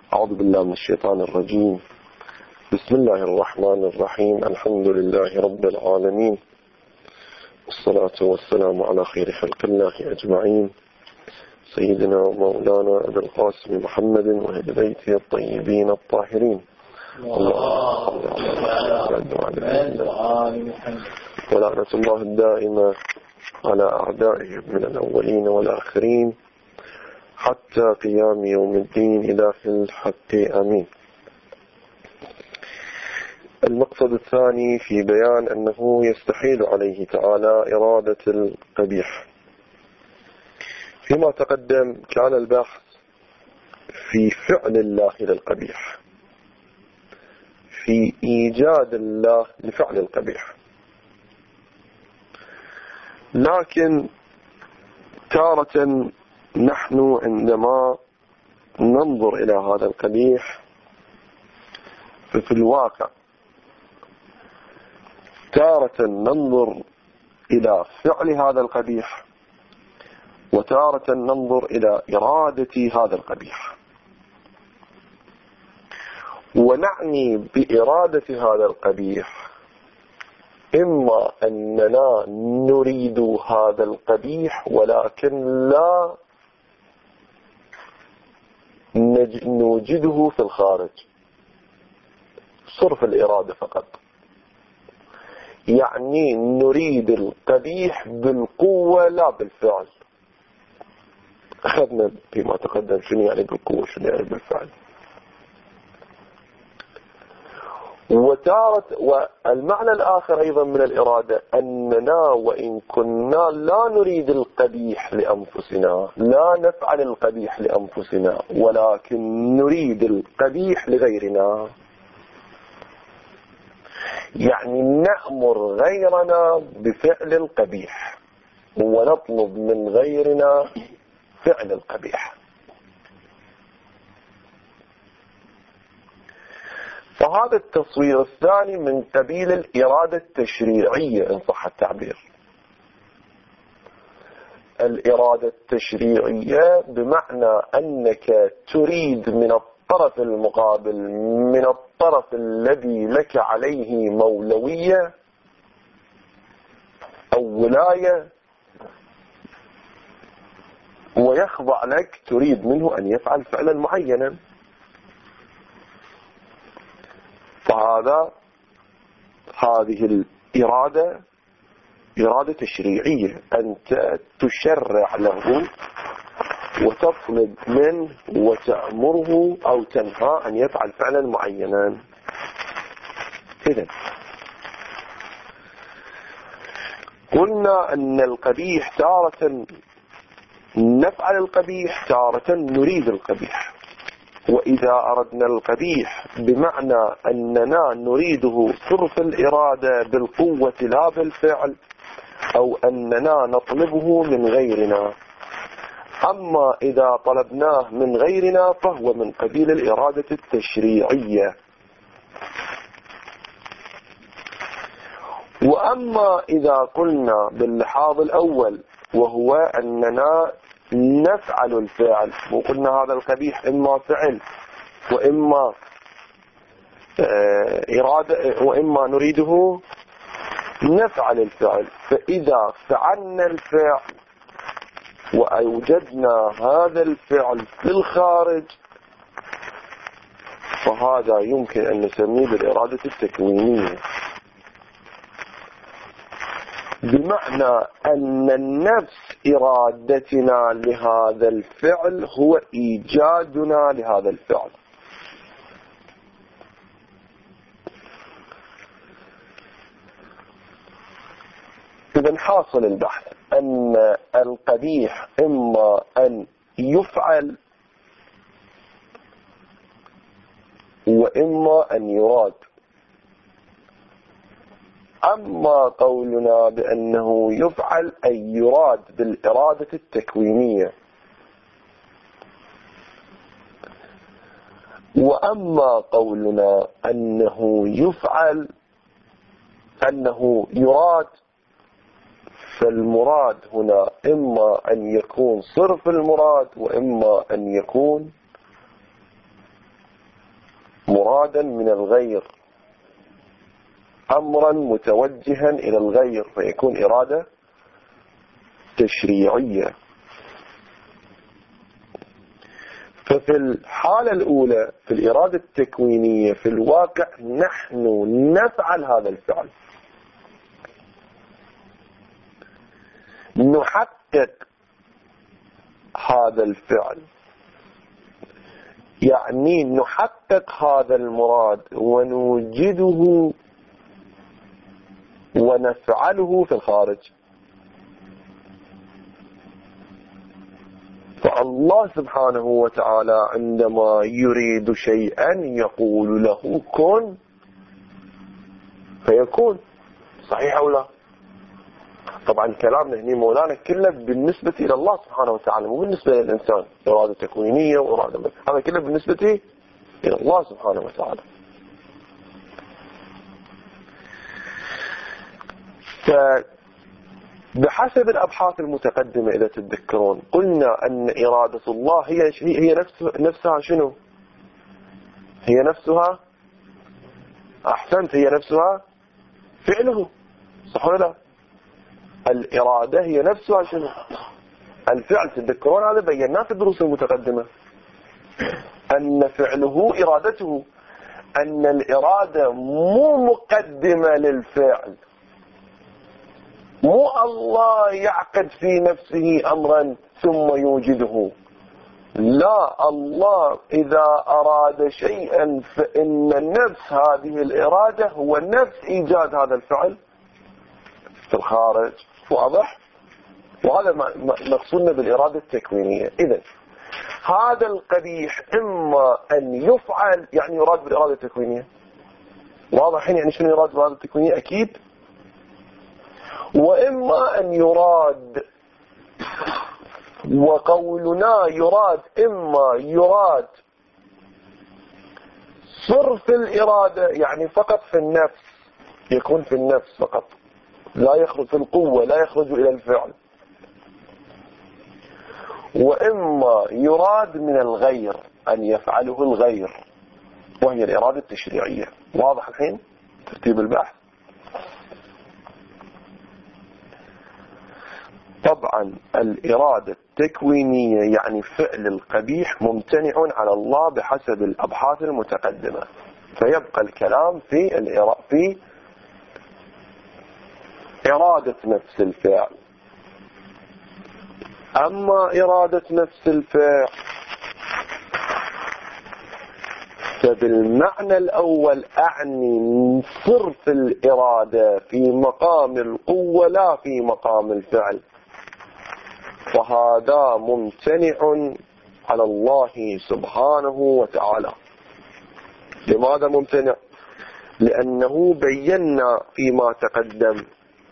أعوذ بالله من الشيطان الرجيم. بسم الله الرحمن الرحيم. الحمد لله رب العالمين، والصلاة والسلام على خير خلق الله أجمعين، سيدنا ومولانا أبي القاسم محمد وأهل بيته الطيبين الطاهرين. اللهم صل على محمد ولعنة الله الدائمة على أعدائهم من الأولين والآخرين حتى قيام يوم الدين إله الحق آمين. المقصد الثاني في بيان أنه يستحيل عليه تعالى إرادة القبيح. فيما تقدم كان البحث في فعل الله للقبيح، في إيجاد الله لفعل القبيح، لكن تارة نحن عندما ننظر إلى هذا القبيح ففي الواقع تارة ننظر إلى فعل هذا القبيح، وتارة ننظر إلى إرادة هذا القبيح. ونعني بإرادة هذا القبيح إما أننا نريد هذا القبيح ولكن لا نوجده في الخارج، صرف الإرادة فقط، يعني نريد القبيح بالقوة لا بالفعل. أخذنا فيما تقدم شنو يعني بالقوة شنو يعني بالفعل. والمعنى الآخر أيضا من الإرادة أننا وإن كنا لا نريد القبيح لأنفسنا، لا نفعل القبيح لأنفسنا، ولكن نريد القبيح لغيرنا، يعني نأمر غيرنا بفعل القبيح ونطلب من غيرنا فعل القبيح. فهذا التصوير الثاني من قبيل الإرادة التشريعية إن صح التعبير. الإرادة التشريعية بمعنى أنك تريد من الطرف المقابل، من الطرف الذي لك عليه مولوية أو ولاية ويخضع لك، تريد منه أن يفعل فعلا معينا. هذه الإرادة إرادة تشريعية، أنت تشرع له وتطلب منه وتأمره أو تنهى أن يفعل فعلا معينا. إذن قلنا أن القبيح تارة نفعل القبيح، تارة نريد القبيح. وإذا أردنا القبيح بمعنى أننا نريده صرف الإرادة بالقوة لا بالفعل، أو أننا نطلبه من غيرنا. أما إذا طلبناه من غيرنا فهو من قبيل الإرادة التشريعية. وأما إذا قلنا باللحاظ الأول وهو أننا نفعل الفعل، وقلنا هذا القبيح إما فعل وإما إرادة وإما نريده نفعل الفعل، فإذا فعلنا الفعل وأوجدنا هذا الفعل في الخارج فهذا يمكن أن نسميه بالإرادة التكوينية، بمعنى أن النفس إرادتنا لهذا الفعل هو إيجادنا لهذا الفعل. إذن حاصل البحث أن القبيح إما أن يفعل وإما أن يراد. أما قولنا بأنه يفعل أي يراد بالإرادة التكوينية، وأما قولنا أنه يفعل أنه يراد، فالمراد هنا إما أن يكون صرف المراد وإما أن يكون مرادا من الغير، أمرا متوجها إلى الغير، فيكون إرادة تشريعية. ففي الحالة الأولى في الإرادة التكوينية في الواقع نحن نفعل هذا الفعل، نحقق هذا الفعل، يعني نحقق هذا المراد ونوجده ونفعله في الخارج. فالله سبحانه وتعالى عندما يريد شيئا يقول له كن فيكون. صحيح أو لا؟ طبعا كلامنا هنا مولانا كله بالنسبة إلى الله سبحانه وتعالى، مو بالنسبة للإنسان. إرادة تكوينية وإرادة، هذا كله بالنسبة إلى الله سبحانه وتعالى. فبحسب الأبحاث المتقدمة إذا تتذكرون قلنا أن إرادة الله هي نفسها شنو؟ هي نفسها، أحسنت، هي نفسها فعله. صح ولا لا؟ الإرادة هي نفسها شنو؟ الفعل. تتذكرون هذا بيناه في الدروس المتقدمة، أن فعله إرادته، أن الإرادة مو مقدمة للفعل، مو الله يعقد في نفسه أمرا ثم يوجده. لا، الله إذا أراد شيئا فإن نفس هذه الإرادة هو نفس إيجاد هذا الفعل في الخارج. واضح؟ وهذا مقصودنا بالإرادة التكوينية. إذن هذا القبيح إما أن يفعل، يعني يراد بالإرادة التكوينية. واضح يعني شنو يراد بالإرادة التكوينية؟ أكيد. وإما أن يراد، وقولنا يراد إما يراد صرف الإرادة، يعني فقط في النفس، يكون في النفس فقط، لا يخرج في القوة، لا يخرج إلى الفعل. وإما يراد من الغير، أن يفعله الغير، وهي الإرادة التشريعية. واضح الحين ترتيب البحث؟ طبعا الإرادة التكوينية يعني فعل القبيح ممتنع على الله بحسب الأبحاث المتقدمة، فيبقى الكلام في إرادة نفس الفعل. أما إرادة نفس الفعل فبالمعنى الأول أعني صرف الإرادة في مقام القوة لا في مقام الفعل، وهذا ممتنع على الله سبحانه وتعالى. لماذا ممتنع؟ لأنه بينا فيما تقدم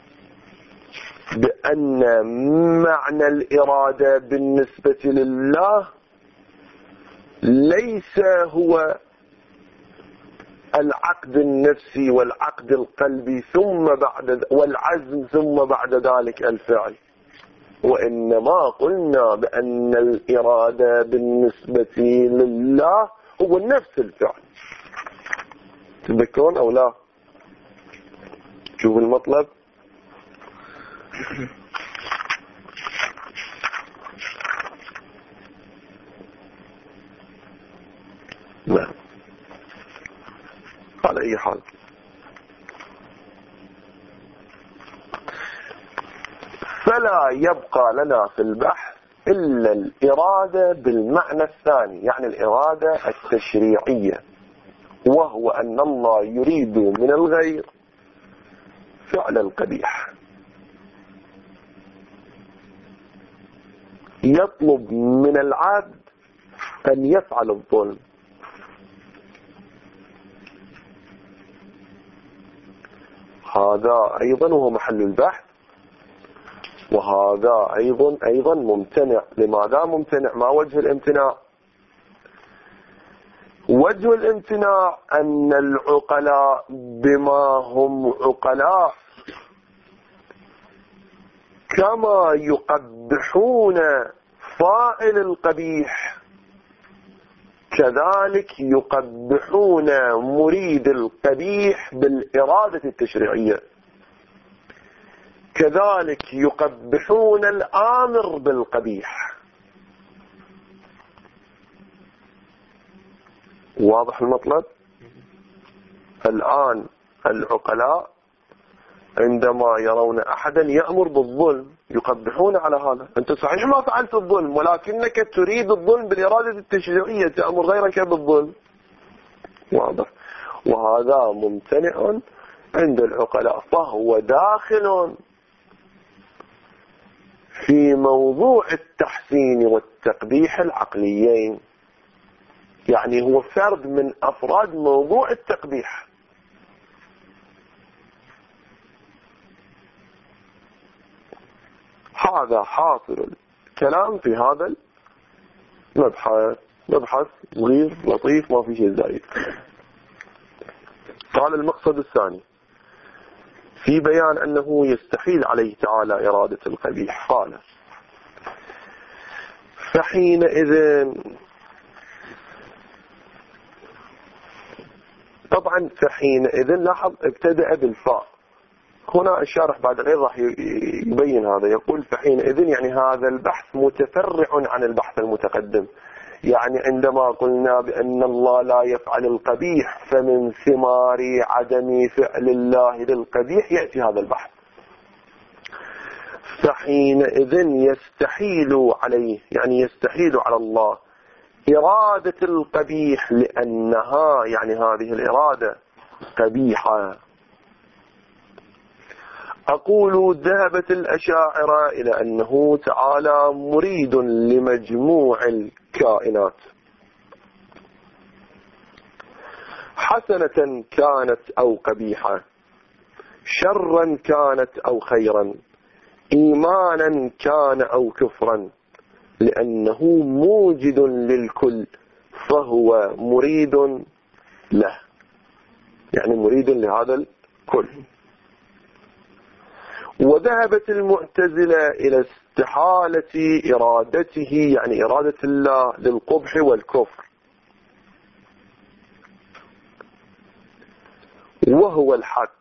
بأن معنى الإرادة بالنسبة لله ليس هو العقد النفسي والعقد القلبي والعزم ثم بعد ذلك الفعل، وإنما قلنا بأن الإرادة بالنسبة لله هو نفس الفعل. تذكرون أو لا؟ شوفوا المطلب. نعم. على أي حال، فلا يبقى لنا في البحث إلا الإرادة بالمعنى الثاني، يعني الإرادة التشريعية، وهو أن الله يريد من الغير فعل القبيح، يطلب من العبد أن يفعل الظلم. هذا أيضا هو محل البحث، وهذا أيضا ممتنع. لماذا ممتنع؟ ما وجه الامتناع؟ وجه الامتناع أن العقلاء بما هم عقلاء كما يقبحون فاعل القبيح كذلك يقبحون مريد القبيح بالإرادة التشريعية، كذلك يقبحون الآمر بالقبيح. واضح المطلب؟ الآن العقلاء عندما يرون أحدا يأمر بالظلم يقبحون على هذا. أنت صحيح ما فعلت الظلم، ولكنك تريد الظلم بالإرادة التشريعية، تأمر غيرك بالظلم. واضح؟ وهذا ممتنع عند العقلاء، فهو داخل في موضوع التحسين والتقبيح العقليين، يعني هو فرد من أفراد موضوع التقبيح. هذا حاصل الكلام في هذا المبحث، مبحث صغير لطيف ما في شيء زايد. قال المقصد الثاني في بيان أنه يستحيل عليه تعالى إرادة القبيح، قال فحينئذ، طبعا فحينئذ لاحظ ابتدأ بالفاء، هنا الشارح بعد غير راح يبين هذا، يقول فحينئذ يعني هذا البحث متفرع عن البحث المتقدم، يعني عندما قلنا بأن الله لا يفعل القبيح فمن ثمار عدم فعل الله للقبيح يأتي هذا البحث. فحينئذ يستحيل عليه، يعني يستحيل على الله إرادة القبيح، لأنها يعني هذه الإرادة قبيحة. أقول ذهبت الأشاعرة إلى أنه تعالى مريد لمجموع الكائنات، حسنة كانت أو قبيحة، شرا كانت أو خيرا، إيمانا كان أو كفرا، لأنه موجد للكل فهو مريد له، يعني مريد لهذا الكل. وذهبت المعتزلة إلى استحالة إرادته، يعني إرادة الله للقبح والكفر، وهو الحق،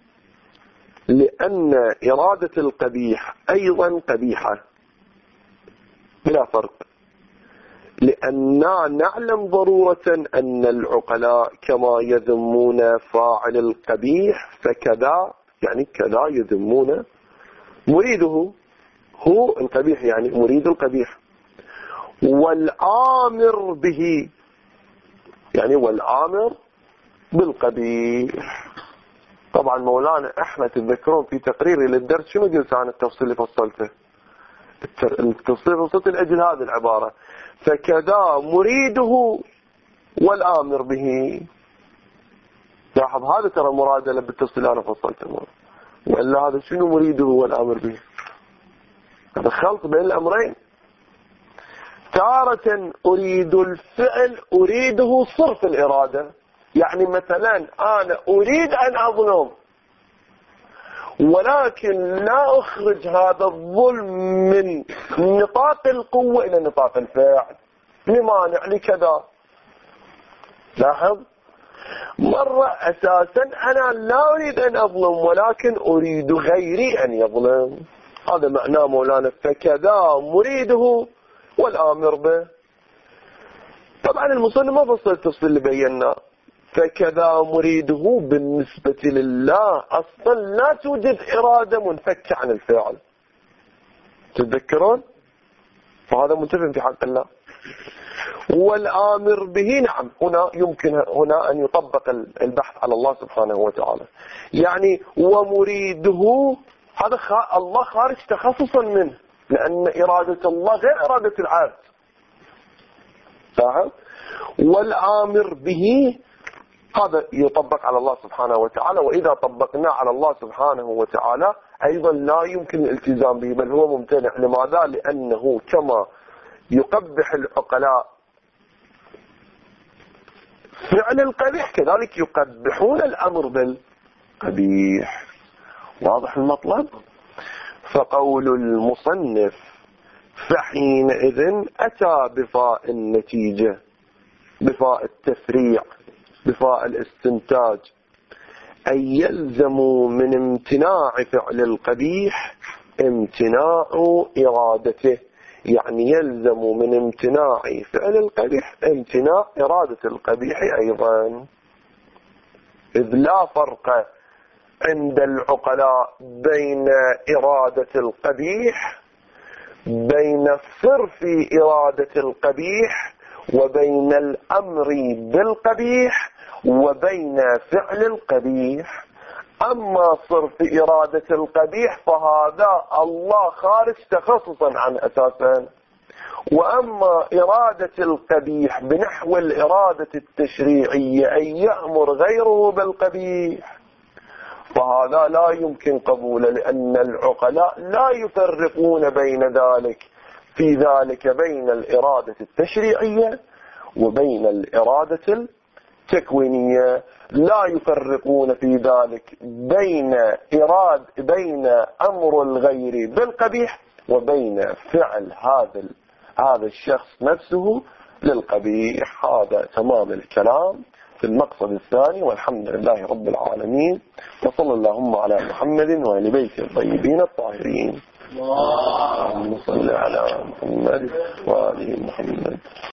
لأن إرادة القبيح أيضا قبيحة بلا فرق، لأننا نعلم ضرورة أن العقلاء كما يذمون فاعل القبيح فكذا، يعني كذا يذمون مريده، هو القبيح يعني مريد القبيح، والآمر به يعني والآمر بالقبيح. طبعا مولانا احنا تذكرون في تقريري للدرس شنو قلت عن التفصيل اللي فصلته؟ التفصيل فصلت لأجل هذه العبارة، فكذا مريده والآمر به. لاحظ هذا ترى مرادلة بالتفصيل أنا فصلته، وإلا هذا شنو مريده والآمر به؟ هذا خلط بين الأمرين. تارة أريد الفعل أريده صرف الإرادة، يعني مثلا أنا أريد أن أظلم، ولكن لا أخرج هذا الظلم من نطاق القوة إلى نطاق الفعل لمانع لكذا. لاحظ مرة أساسا أنا لا أريد أن أظلم، ولكن أريد غيري أن يظلم، هذا معناه مولانا فكذا مريده والآمر به. طبعا المصنف ما فصل التفصيل اللي بينا، فكذا مريده بالنسبة لله أصلا لا توجد إرادة منفكة عن الفعل، تتذكرون؟ فهذا منتفع في حق الله. والآمر به نعم هنا يمكن هنا أن يطبق البحث على الله سبحانه وتعالى، يعني ومريده هذا الله خارج تخصصا منه، لأن إرادة الله غير إرادة العبد، فاهم؟ والآمر به هذا يطبق على الله سبحانه وتعالى، وإذا طبقنا على الله سبحانه وتعالى أيضا لا يمكن الالتزام به، بل هو ممتنع. لماذا؟ لأنه كما يقبح العقلاء فعل القبيح كذلك يقبحون الأمر بالقبيح. واضح المطلب؟ فقول المصنف فحينئذ أتى بفاء النتيجة، بفاء التفريع بفاء الاستنتاج، أي يلزم من امتناع فعل القبيح امتناع إرادته، يعني يلزم من امتناع فعل القبيح امتناع إرادة القبيح أيضا، إذ لا فرق عند العقلاء بين إرادة القبيح، بين صرف إرادة القبيح، وبين الأمر بالقبيح، وبين فعل القبيح. أما صرف إرادة القبيح فهذا الله خارج تخصصا عن أساسا، وأما إرادة القبيح بنحو الإرادة التشريعية أن يأمر غيره بالقبيح فهذا لا يمكن قبوله، لأن العقلاء لا يفرقون بين ذلك في ذلك بين الإرادة التشريعية وبين الإرادة التكوينية، لا يفرقون في ذلك بين أمر الغير بالقبيح وبين فعل هذا الشخص نفسه للقبيح. هذا تمام الكلام في المقصد الثاني، والحمد لله رب العالمين، وصلى اللهم على محمد وآل بيته الطيبين الطاهرين. اللهم صل على محمد وآل محمد.